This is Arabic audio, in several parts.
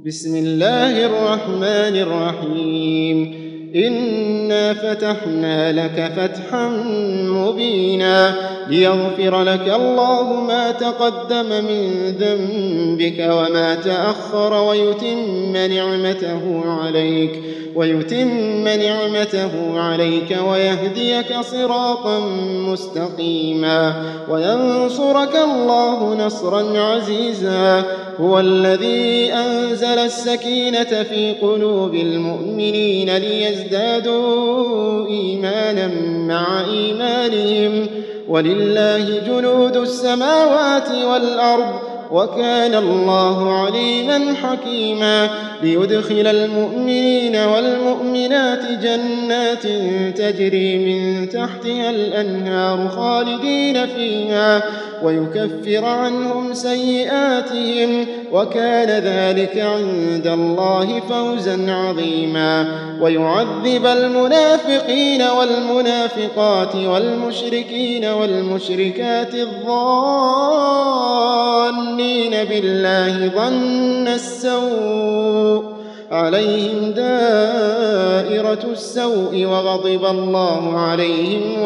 بسم الله الرحمن الرحيم إنا فتحنا لك فتحا مبينا ليغفر لك الله ما تقدم من ذنبك وما تأخر ويتم نعمته عليك ويهديك صراطا مستقيما وينصرك الله نصرا عزيزا. هو الذي أنزل السكينة في قلوب المؤمنين ليزدادوا إيمانا مع إيمانهم ولله جنود السماوات والأرض وكان الله عليما حكيما. ليدخل المؤمنين والمؤمنات جنات تجري من تحتها الأنهار خالدين فيها ويكفر عنهم سيئاتهم وكان ذلك عند الله فوزا عظيما. ويعذب المنافقين والمنافقات والمشركين والمشركات الظانين بالله ظن السوء عليهم دائرة السوء وغضب الله عليهم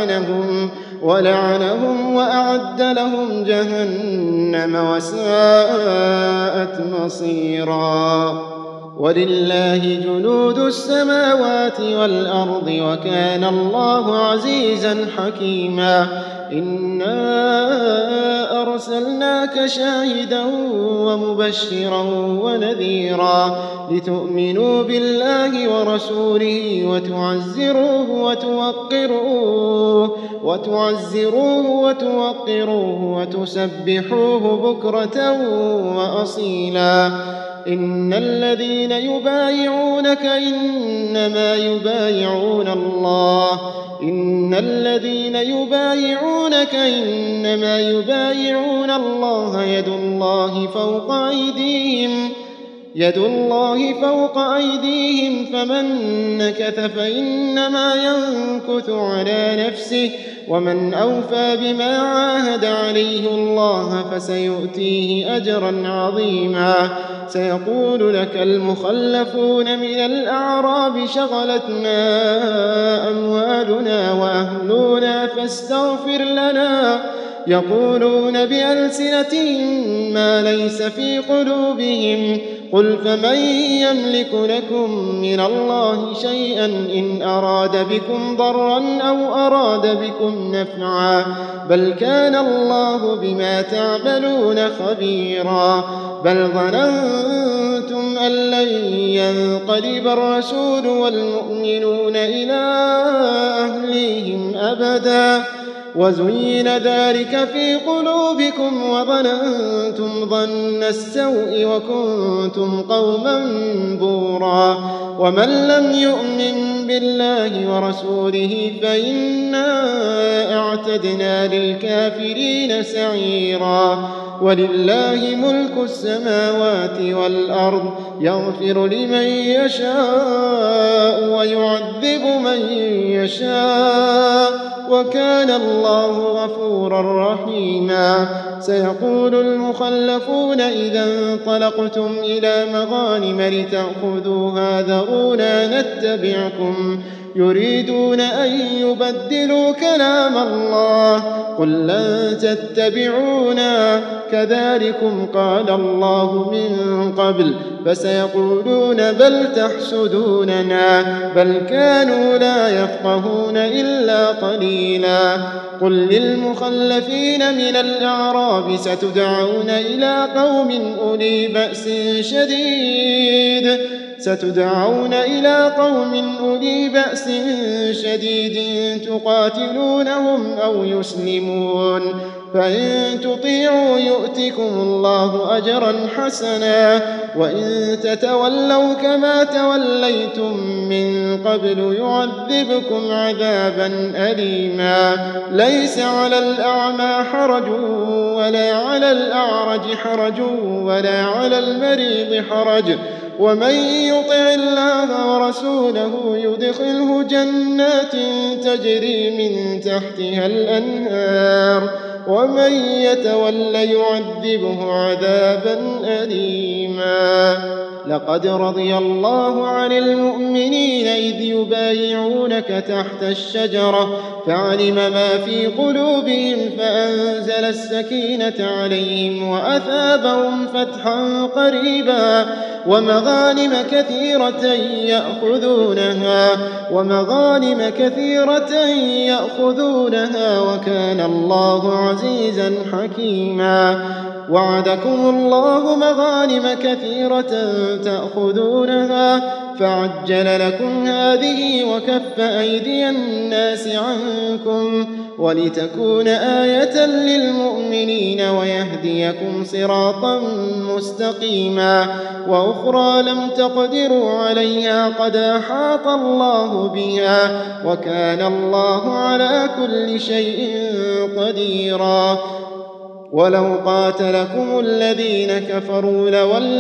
ولعنهم وأعد لهم جهنم وساءت مصيرا. ولله جنود السماوات والأرض وكان الله عزيزا حكيما. إنا أرسلناك شاهدا ومبشرا ونذيرا لتؤمنوا بالله ورسوله وتعزروه وتوقروه وتسبحوه بكرة وأصيلا. إن الذين يبايعونك إنما يبايعون الله يد الله فوق أيديهم فمن نكث فإنما ينكث على نفسه ومن أوفى بما عاهد عليه الله فسيؤتيه أجرا عظيما. سيقول لك المخلفون من الأعراب شغلتنا أموالنا وأهلنا فاستغفر لنا يقولون بألسنتهم ما ليس في قلوبهم قل فمن يملك لكم من الله شيئا إن أراد بكم ضرا أو أراد بكم نفعا بل كان الله بما تعملون خبيرا. بل ظننتم أن لن ينقلب الرسول والمؤمنون إلى أهليهم أبدا وزين ذلك في قلوبكم وظننتم ظن السوء وكنتم قوما بورا. ومن لم يؤمن بالله ورسوله فإنا أعتدنا للكافرين سعيرا. ولله ملك السماوات والأرض يغفر لمن يشاء ويعذب من يشاء وكان الله غفورا رحيما. سيقول المخلفون إذا انطلقتم إلى مغانم لتأخذوها ذرونا نتبعكم يريدون أن يبدلوا كلام الله قل لن تتبعونا كذلكم قال الله من قبل فسيقولون بل تحسدوننا بل كانوا لا يفقهون إلا قليلا. قل للمخلفين من الأعراب ستدعون إلى قوم أولي بأس شديد تقاتلونهم أو يسلمون فإن تطيعوا يؤتكم الله أجرا حسنا وإن تتولوا كما توليتم من قبل يعذبكم عذابا أليما. ليس على الأعمى حرج ولا على الأعرج حرج ولا على المريض حرج ومن يطع الله ورسوله يدخله جنات تجري من تحتها الأنهار ومن يتول يعذبه عذابا أليما. لقد رضي الله عن المؤمنين إذ يبايعونك تحت الشجرة فعلم ما في قلوبهم فأنزل السكينة عليهم وأثابهم فتحا قريبا ومغانم كثيرة يأخذونها وكان الله عزيزا حكيما وعدكم الله مغانم كثيرة تأخذونها فعجل لكم هذه وكف أيدي الناس عنكم ولتكون آية للمؤمنين ويهديكم صراطا مستقيما وأخرى لم تقدروا عليها قد أحاط الله بها وكان الله على كل شيء قديرا ولو قاتلكم الذين كفروا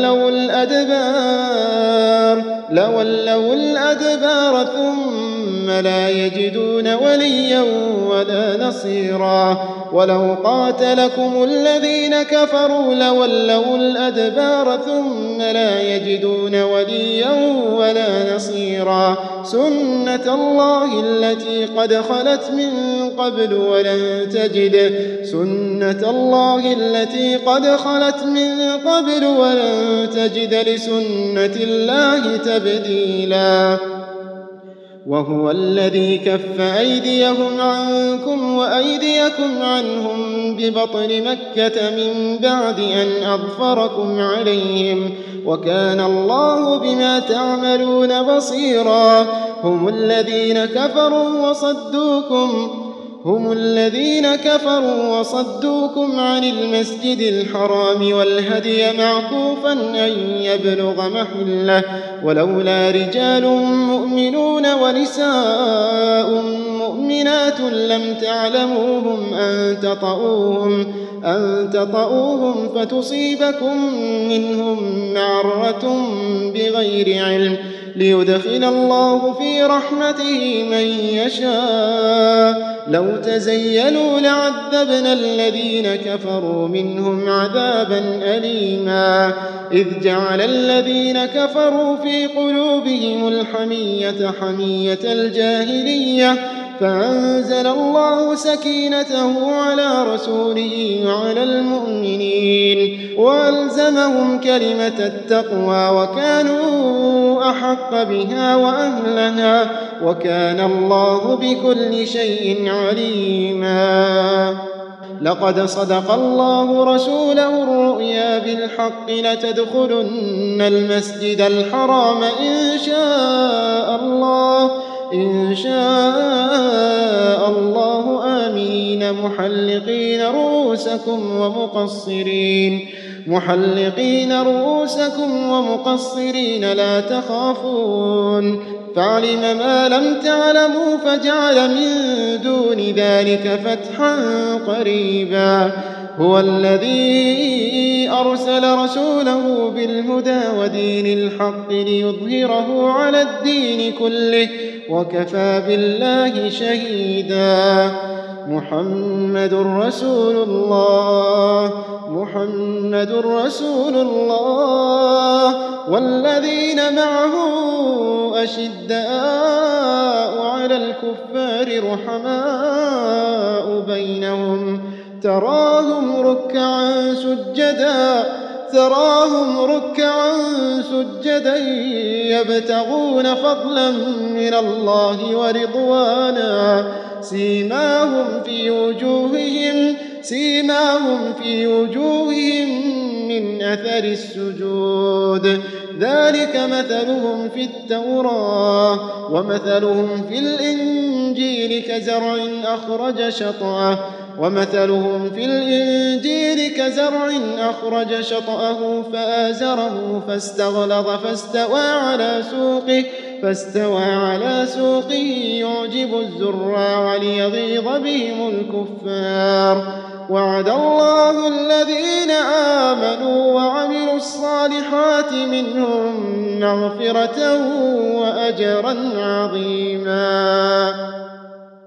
لولوا الأدبار ثم لا يجدون وليا ولا نصيرا ولو قاتلكم الذين كفروا لولوا الأدبار ثم لا يجدون وليا ولا نصيرا سنة الله التي قد خلت من قبل ولن تجد لسنة الله تبديلا وهو الذي كف أيديهم عنكم وأيديكم عنهم ببطن مكة من بعد أن أظفركم عليهم وكان الله بما تعملون بصيرا هم الذين كفروا وصدوكم عن المسجد الحرام والهدي معكوفا أن يبلغ محله ولولا رجال مؤمنون ونساء مؤمنات لم تعلموهم أن تطؤوهم فتصيبكم منهم معرة بغير علم ليدخل الله في رحمته من يشاء لو تزيلوا لعذبنا الذين كفروا منهم عذابا أليما إذ جعل الذين كفروا في قلوبهم الحمية حمية الجاهلية فأنزل الله سكينته على رسوله وعلى المؤمنين وألزمهم كلمة التقوى وكانوا أحق بها وأهلها وكان الله بكل شيء عليما لقد صدق الله رسوله الرؤيا بالحق لتدخلن المسجد الحرام إن شاء الله آمنين محلقين رؤوسكم ومقصرين لا تخافون فعلم ما لم تعلموا فجعل من دون ذلك فتحا قريبا هو الذي أرسل رسوله بالهدى ودين الحق ليظهره على الدين كله وكفى بالله شهيدا محمد رسول الله والذين معه أشداء على الكفار رحماء بينهم تراهم ركعا سجدا يبتغون فضلا من الله ورضوانا سيماهم في وجوههم من أثر السجود ذلك مثلهم في التوراة ومثلهم في الإنجيل كزرع أخرج شطأه فآزره فاستوى على سوقه يعجب الزراع ليغيظ بهم الكفار وعد الله الذين آمنوا وعملوا الصالحات منهم مغفرة وأجرا عظيما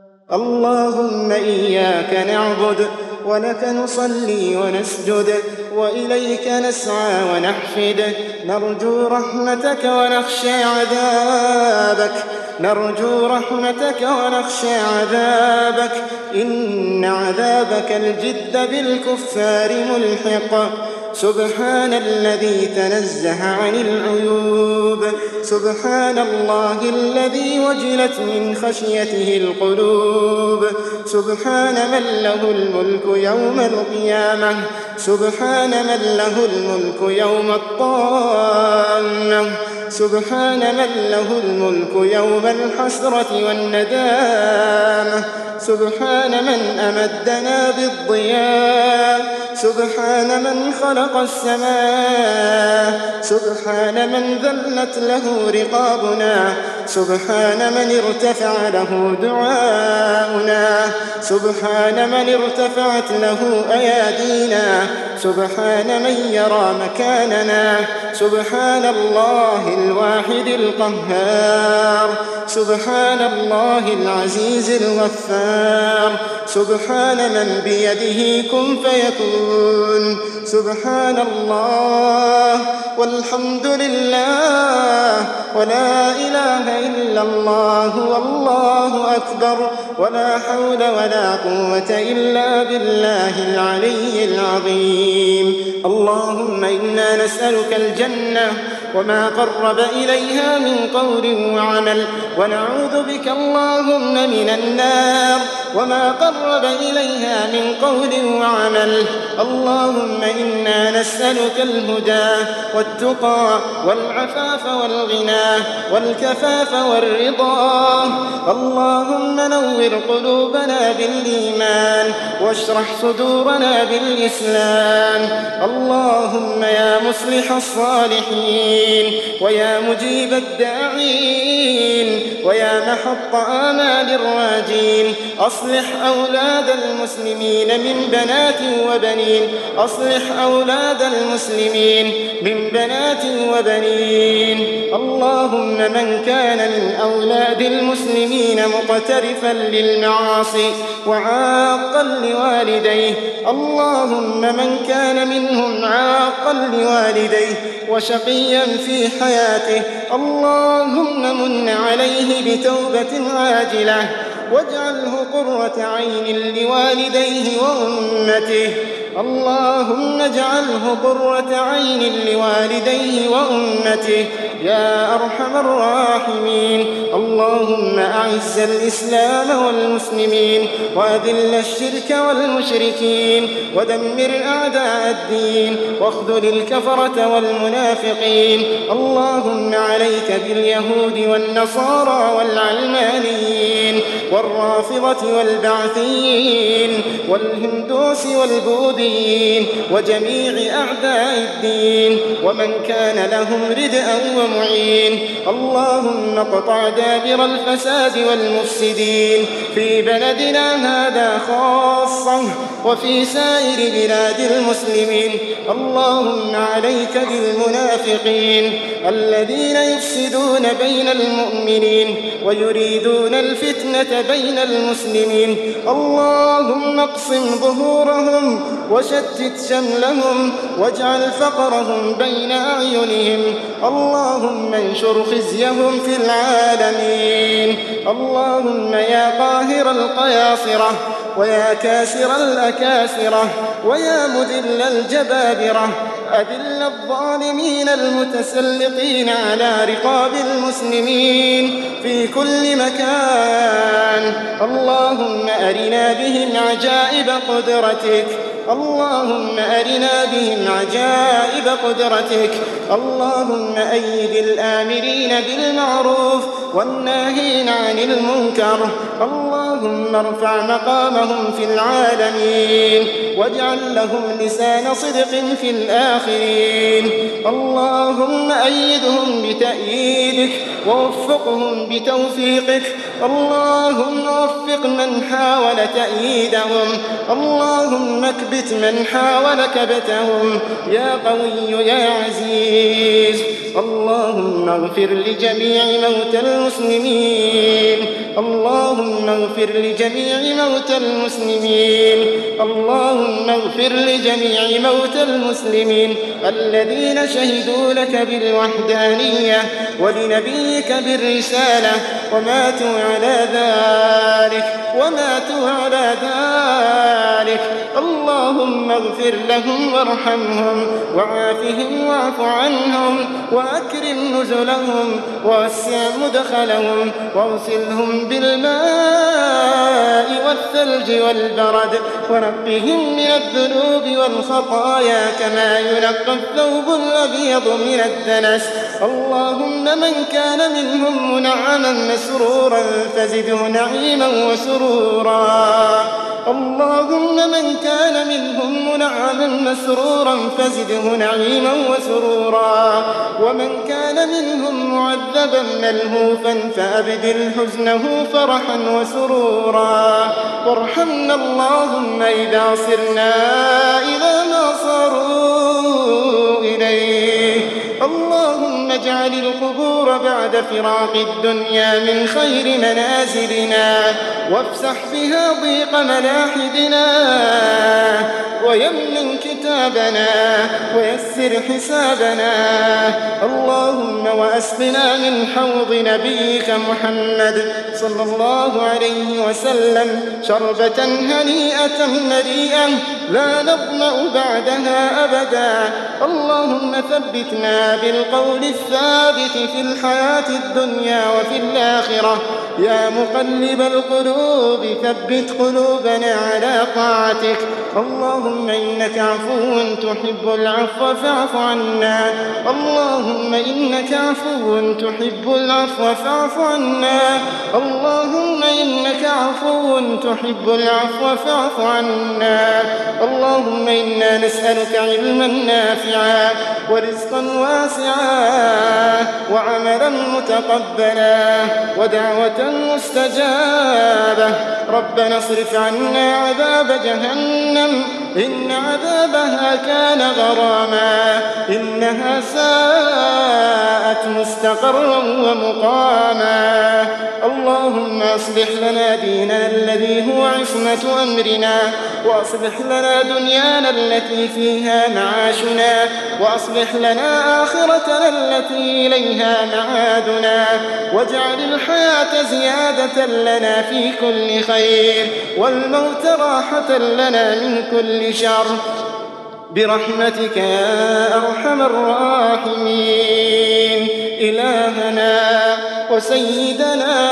اللهم إياك نعبد ولك نصلي ونسجد وإليك نسعى ونحفد نرجو رحمتك ونخشى عذابك نرجو رحمتك ونخشى عذابك إن عذابك الجد بالكفار ملحق سبحان الذي تنزه عن العيوب سبحان الله الذي وجلت من خشيته القلوب سبحان من له الملك يوم القيامة سبحان من له الملك يوم الطامة سبحان من له الملك يوم الحسرة والندامة سبحان من أمدنا بالضياء سبحان من خلق السماء سبحان من ذلت له رقابنا سبحان من ارتفع له دعاؤنا سبحان من ارتفعت له أيادينا سبحان من يرى مكاننا سبحان الله الواحد القهار سبحان الله العزيز الغفار سبحان من بيده كن فيكون سبحان الله والحمد لله ولا إله إلا الله والله أكبر ولا حول ولا قوة إلا بالله العلي العظيم اللهم إنا نسألك الجنة وما قرب إليها من قول وعمل ونعوذ بك اللهم من النار وما قرب إليها من قول وعمل اللهم إنا نسألك الهدى والتقى والعفاف والغنى والكفاف والرضا اللهم نور قلوبنا بالإيمان واشرح صدورنا بالإسلام اللهم يا مصلح الصالحين ويا مجيب الداعين ويا محط آمال الراجين أصلح أولاد المسلمين من بنات وبنين أصلح أولاد المسلمين من بنات وبنين اللهم من كان من أولاد المسلمين مقترفا للمعاصي وعاقا لوالديه اللهم من كان منهم عاقا لوالديه وشقيا في حياته اللهم من عليه بتوبة عاجلة واجعله قرة عين لوالديه وأمته اللهم اجعله قرة عين لوالديه وأمته يا أرحم الراحمين اللهم أعز الإسلام والمسلمين وأذل الشرك والمشركين ودمر أعداء الدين واخذل الكفرة والمنافقين اللهم عليك باليهود والنصارى والعلمانيين والرافضة والبعثيين والهندوس والبوذيين وجميع أعداء الدين ومن كان لهم ردءا ومعين اللهم اقطع دابر الفساد والمفسدين في بلدنا هذا خاصة وفي سائر بلاد المسلمين اللهم عليك بالمنافقين الذين يفسدون بين المؤمنين ويريدون الفتنة بين المسلمين اللهم اقسم ظهورهم وشتت شملهم واجعل فقرهم بين أعينهم اللهم انشر خزيهم في العالمين اللهم يا قاهر القياصرة ويا كاسر الأكاسرة ويا مذل الجبابرة أذل الظالمين المتسلطين على رقاب المسلمين في كل مكان اللهم أرنا بهم عجائب قدرتك اللهم أرنا بهم عجائب قدرتك اللهم أيد الآمرين بالمعروف والناهين عن المنكر اللهم ارفع مقامهم في العالمين واجعل لهم لسان صدق في الآخرين اللهم أيدهم بتأييدك ووفقهم بتوفيقك اللهم وفق من حاول تأييدهم اللهم اكبت من حاول كبتهم يا قوي يا عزيز اللهم اغفر لجميع موتى المسلمين اللهم اغفر لجميع موتى المسلمين اللهم اغفر لجميع موتى المسلمين الذين شهدوا لك بالوحدانية ولنبيك بالرسالة وماتوا على ذلك اللهم اغفر لهم وارحمهم وعافهم واعف عنهم وأكرم نزلهم ووسع مدخلهم واغسلهم بالماء والثلج والبرد ونقهم من الذنوب والخطايا كما ينقى الثوب الأبيض من الدنس اللهم من كان منهم منعما مسرورا فزده نعيما وسرورا اللهم من كان منهم منعما مسرورا فزده نعيما وسرورا ومن كان منهم معذبا ملهوفا فأبدل حزنه فرحا وسرورا وارحمنا اللهم إذا صرنا إلى ما صاروا إليه اللهم اجعل القبور بعد فراق الدنيا من خير منازلنا وافسح بها ضيق ملاحدنا ويمن كتابنا ويسر حسابنا اللهم وأسقنا من حوض نبيك محمد صلى الله عليه وسلم شربة هنيئة مريئة لا نظمأ بعدها أبدا اللهم ثبتنا بالقول الثابت في الحياة الدنيا وفي الآخرة يا مقلب القلوب ثبت قلوبنا على طاعتك اللهم إنك عفو تحب العفو فاعف عنا اللهم إنك عفو تحب العفو فاعف عنا اللهم إنك عفو تحب العفو فاعف عنا اللهم إنا نسألك علما نافعا ورزقا واسعا وعملا متقبلا ودعوة مستجابة ربنا اصرف عنا عذاب جهنم إن عذابها كان غراما إنها ساءت مستقرا ومقاما اللهم أصلح لنا ديننا الذي هو عصمة أمرنا وأصلح لنا دنيانا التي فيها معاشنا وأصلح لنا آخرتنا التي إليها معادنا واجعل الحياة زيادة لنا في كل خير والموت راحة لنا من كل شر برحمتك يا أرحم الراحمين إلهنا وسيدنا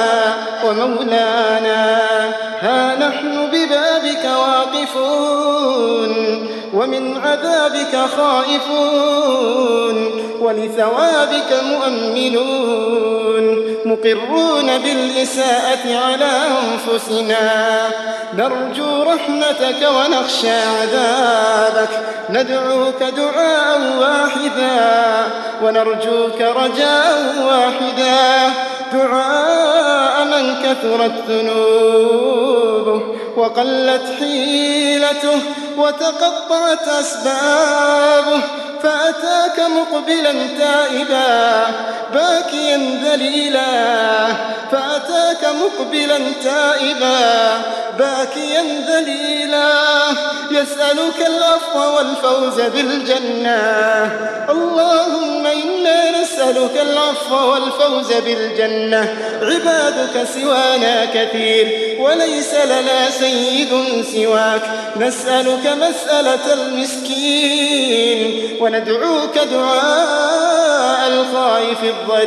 ومولانا ها نحن ببابك واقفون ومن عذابك خائفون ولثوابك مؤمنون مقرون بالإساءة على أنفسنا نرجو رحمتك ونخشى عذابك ندعوك دعاء واحدا ونرجوك رجاء واحدا دعاء من كثرت ذنوبه وقلت حيلته وتقطعت أسبابه فأتاك مقبلا تائبا باكيا ذليلا فأتاك مقبلا تائبا باكيا ذليلا يسألك العفو والفوز بالجنة اللهم إنا نسألك العفو والفوز بالجنة عبادك سوانا كثير وليس لنا سيد سواك نسألك مسألة المسكين وندعوك دعاء الخائف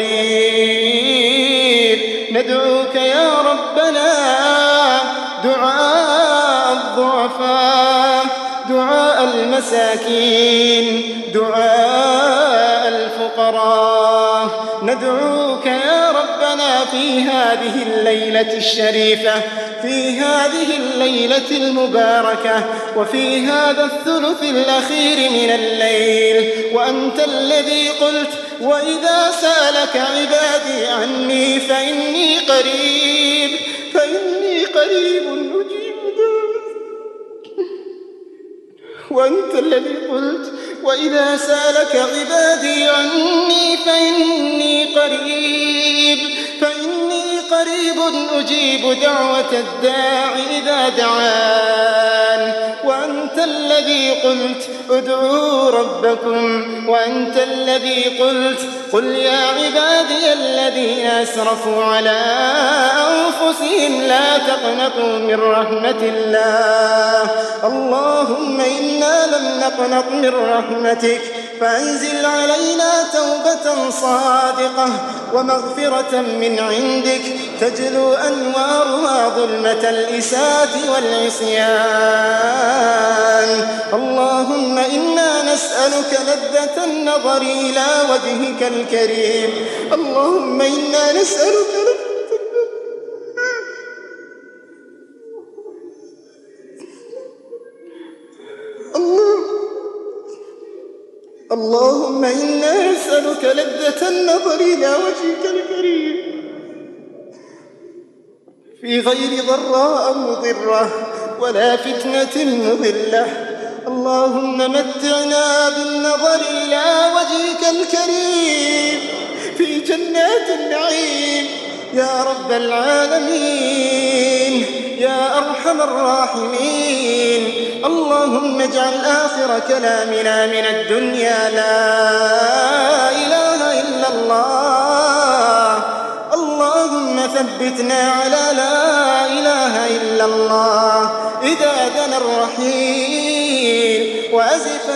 الضرير ندعوك يا ربنا دعاء الضعفاء دعاء المساكين دعاء الفقراء ندعوك يا ربنا في هذه الليلة الشريفة في هذه الليلة المباركة وفي هذا الثلث الأخير من الليل وأنت الذي قلت وإذا سألك عبادي عني فإني قريب أجيب دعوة وأنت الذي قلت وإذا سألك عبادي عني فإني قريب أجيب دعوة الداع إذا دعان. وأنت الذي قلت ادعوا ربكم، وأنت الذي قلت قل يا عبادي الذين أسرفوا على أنفسهم لا تقنطوا من رحمة الله. اللهم إنا لم نقنط من رحمتك فأنزل علينا توبة صادقة ومغفرة من عندك تجلو أنوارها ظلمة الإساءة والعصيان. اللهم إنا نسألك لذة النظر إلى وجهك الكريم. اللهم إنا نسألك اللهم إنا نسألك لذة النظر إلى وجهك الكريم في غير ضراء مضرة ولا فتنة مضلة. اللهم متعنا بالنظر إلى وجهك الكريم في جنات النعيم يا رب العالمين يا أرحم الراحمين. اللهم اجعل آخر كلامنا من الدنيا لا إله إلا الله. اللهم ثبتنا على لا إله إلا الله إذا دنا الرحيل وأزف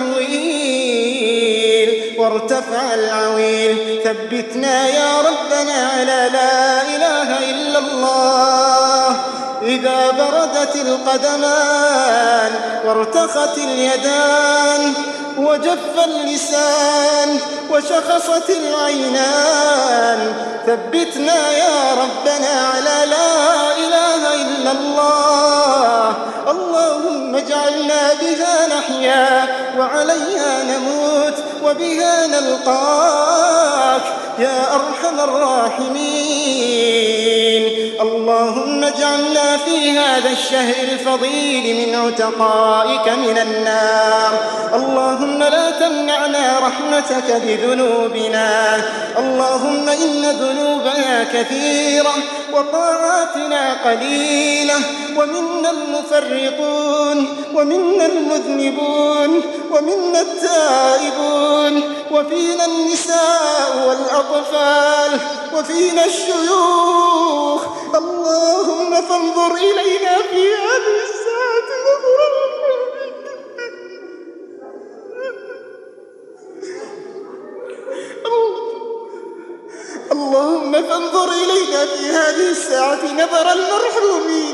التحويل وارتفع العويل. ثبتنا يا ربنا على لا إله إلا الله إذا بردت القدمان وارتخت اليدان وجف اللسان وشخصت العينان. ثبتنا يا ربنا على لا إله إلا الله. اللهم اجعلنا بها نحيا وعليها نموت وبها نلقاك يا أرحم الراحمين. اللهم اجعلنا في هذا الشهر الفضيل من عتقائك من النار. اللهم لا تمنعنا رحمتك بذنوبنا. اللهم إن ذنوبنا كثيرة وطاعاتنا قليلة ومنا المفرطون ومنا المذنبون ومنا التائبون وفينا النساء والأطفال وفينا الشيوخ. اللهم فانظر إلينا في هذه الساعة نظرا اللهم فانظر إلينا في هذه الساعة نظر المرحومين.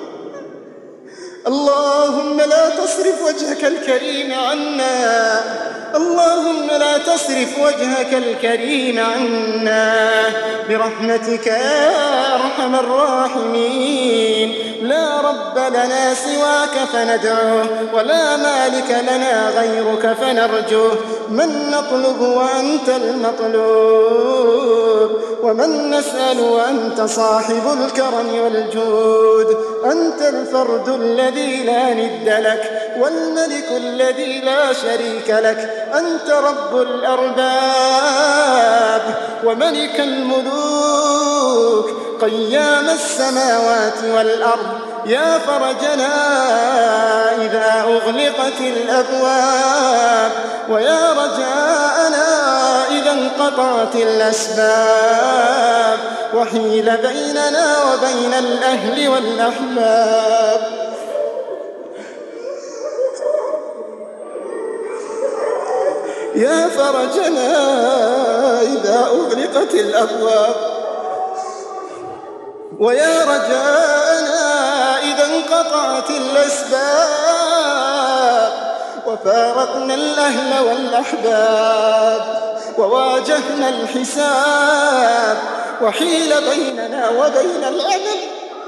اللهم لا تصرف وجهك الكريم عنا. اللهم لا تصرف وجهك الكريم عنا برحمتك يا أرحم الراحمين. لا رب لنا سواك فندعوه ولا مالك لنا غيرك فنرجوه. من نطلب وأنت المطلوب ومن نسأل وأنت صاحب الكرم والجود. أنت الفرد الذي لا ند لك والملك الذي لا شريك لك. أنت رب الأرباب وملك الملوك قيام السماوات والأرض. يا فرجنا إذا أغلقت الأبواب ويا رجاءنا إذا انقطعت الأسباب وحيل بيننا وبين الأهل والأحباب. يا فرجنا إذا أغلقت الأبواب ويا رجاءنا إذا انقطعت الأسباب وفارقنا الأهل والأحباب وواجهنا الحساب وحيل بيننا وبين الأمل.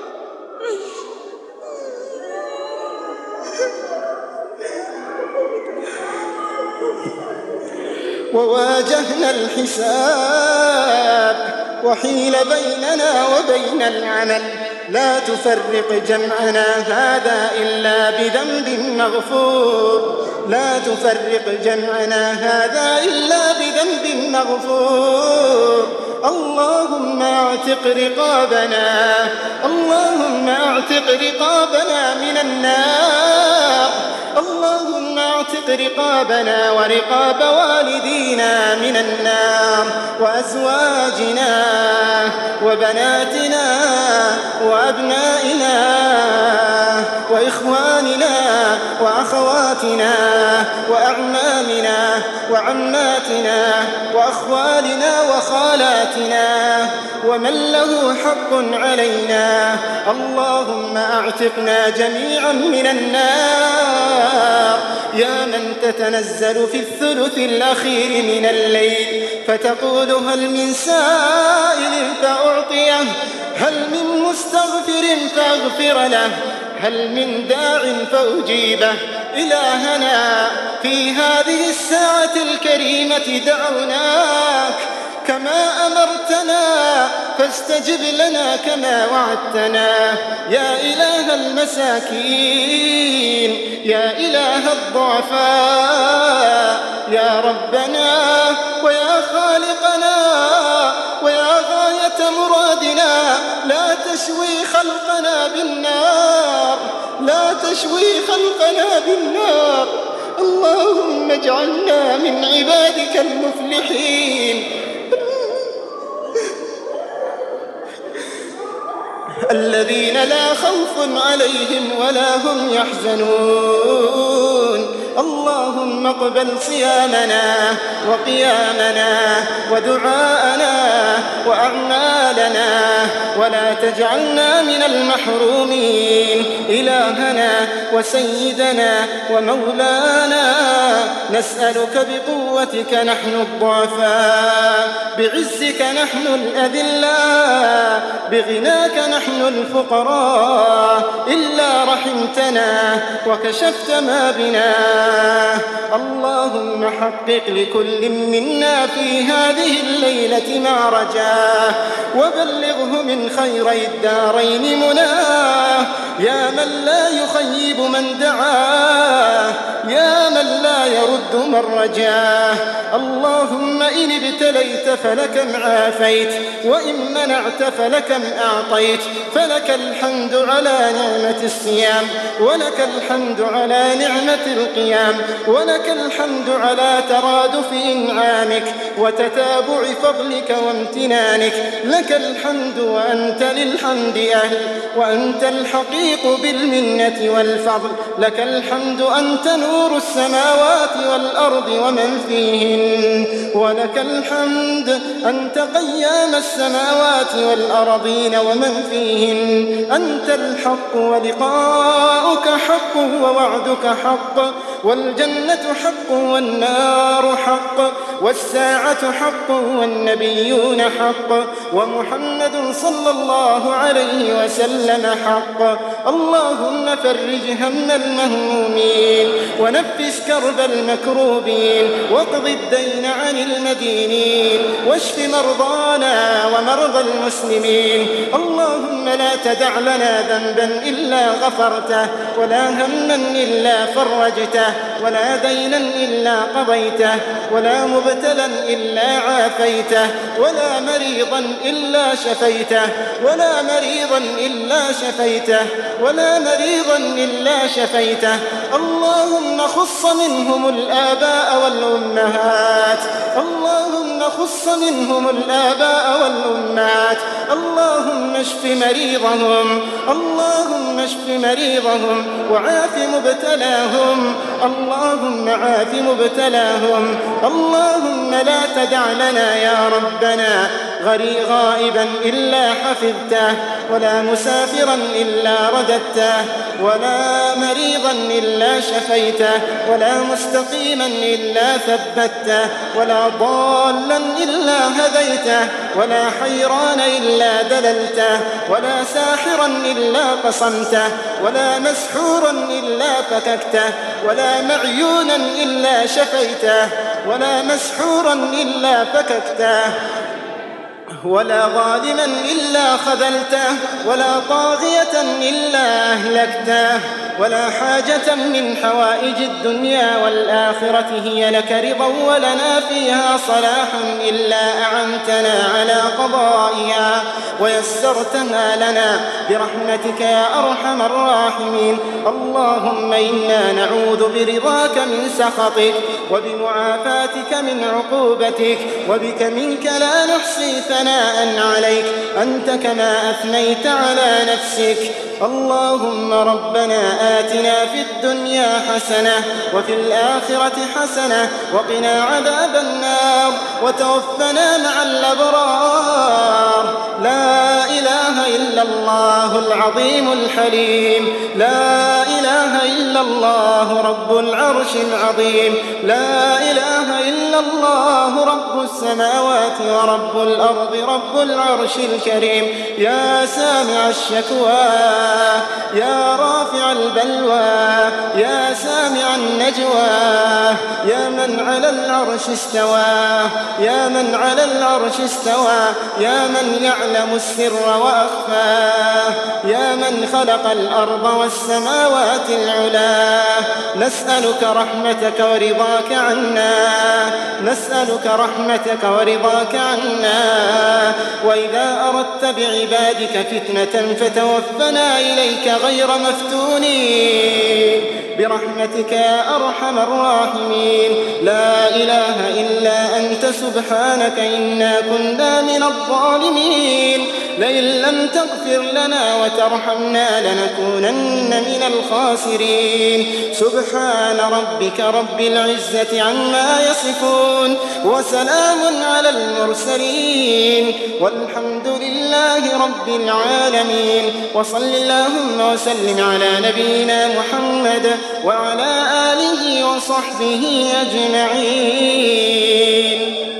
وواجهنا الحساب وحيل بيننا وبين العمل. لا تفرق جمعنا هذا إلا بذنب مغفور لا تفرق جمعنا هذا إلا بذنب مغفور اللهم اعتق رقابنا اللهم اعتق رقابنا من النار اللهم اعتق رقابنا ورقاب والدينا من النار وأزواجنا وبناتنا وأبنائنا وإخواننا وأخواتنا وأعمامنا وعماتنا وأخوالنا وخالاتنا ومن له حق علينا اللهم اعتقنا جميعا من النار يا من تتنزل في الثلث الأخير من الليل فتقول هل من سائل فأعطيه هل من مستغفر فأغفر له هل من داع فأجيبه إلهنا في هذه الساعة الكريمة دعوناك كما أمرتنا فاستجب لنا كما وعدتنا يا إله المساكين يا إله الضعفاء يا ربنا ويا خالقنا ويا غاية مرادنا لا تشوي خلقنا بالنار لا تشوي خلقنا بالنار اللهم اجعلنا من عبادك المفلحين الذين لا خوف عليهم ولا هم يحزنون اللهم اقبل صيامنا وقيامنا ودعاءنا وأعمالنا ولا تجعلنا من المحرومين إلهنا وسيدنا ومولانا نسألك بقوتك نحن الضعفاء بعزك نحن الأذلاء بغناك نحن الفقراء إلا رحمتنا وكشفت ما بنا اللهم حقق لكل منا في هذه الليلة ما رجاه وبلغه من خيري الدارين مناه يا من لا يخيب من دعاه يا من لا يرد من رجاه اللهم إن ابتليت فلكم عافيت وإن منعت فلكم أعطيت فلك الحمد على نعمة الصيام ولك الحمد على نعمة القيام ولك الحمد على ترادف إنعامك وتتابع فضلك وامتنانك لك الحمد وأنت للحمد أهل وأنت الحقيق بالمنة والفضل لك الحمد أنت نور السماوات والأرض ومن فيهن ولك الحمد أنت قيام السماوات والأرضين ومن فيهن أنت الحق ولقاؤك حق ووعدك حق والجنة حق والنار حق والساعة حق والنبيون حق ومحمد صلى الله عليه وسلم حق اللهم فرج هم المهمومين ونفس كرب المكروبين واقض الدين عن المدينين واشف مرضانا ومرضى المسلمين اللهم لا تدع لنا ذنبا إلا غفرته ولا هما إلا فرجته ولا دينا إلا قضيته ولا مبتلا إلا عافيته ولا مريضا إلا شفيته ولا مريضا إلا شفيته ولا مريضا إلا شفيته اللهم خص منهم الآباء والأمهات اللهم خص منهم الآباء والأمهات اللهم اشف مريضهم اللهم اشف مريضهم وعاف مبتلاهم اللهم عاف مبتلاهم اللهم لا تدع لنا يا ربنا غائبا إلا حفظته ولا مسافرا إلا رددته ولا مريضا إلا شفيته ولا مستقيما إلا ثبته ولا ضالا إلا هديته ولا حيران إلا دللته ولا ساحرا إلا قصمته ولا مسحورا إلا فككته ولا معيونا إلا شفيته ولا مسحورا إلا فككته ولا ظالما إلا خذلته، ولا طاغية إلا أهلكته، ولا حاجة من حوائج الدنيا والآخرة هي لك رضا ولنا فيها صلاح إلا أعنتنا على قضائها ويسرتها لنا برحمتك يا أرحم الراحمين. اللهم إنا نعوذ برضاك من سخطك وبمعافاتك من عقوبتك، وبك منك لا نحصي ثناء عليك أنت كما أثنيت على نفسك. اللهم ربنا آتنا في الدنيا حسنة وفي الآخرة حسنة وقنا عذاب النار وتوفنا مع الأبرار. لا إله إلا الله العظيم الحليم، لا إله إلا الله رب العرش العظيم، لا إله إلا الله رب السماوات ورب الأرض رب العرش الكريم. يا سامع الشكوى، يا رافع البلوى، يا سامع النجوى، يا من على العرش استوى، يا من على العرش استوى، يا من يعلم السر وأخفى، يا من خلق الأرض والسماوات العلا. نسألك رحمتك ورضاك عنا، نسألك رحمتك ورضاك عنا. وإذا أردت بعبادك فتنة فتوفنا إليك غير مفتونين برحمتك يا أرحم الراحمين. لا إله إلا أنت سبحانك إنا كنا من الظالمين. لئن لم تغفر لنا وترحمنا لنكونن من الخاسرين. سبحان ربك رب العزة عما يصفون وسلام على المرسلين والحمد لله رب العالمين. وصل اللهم وسلم على نبينا محمد وعلى آله وصحبه أجمعين.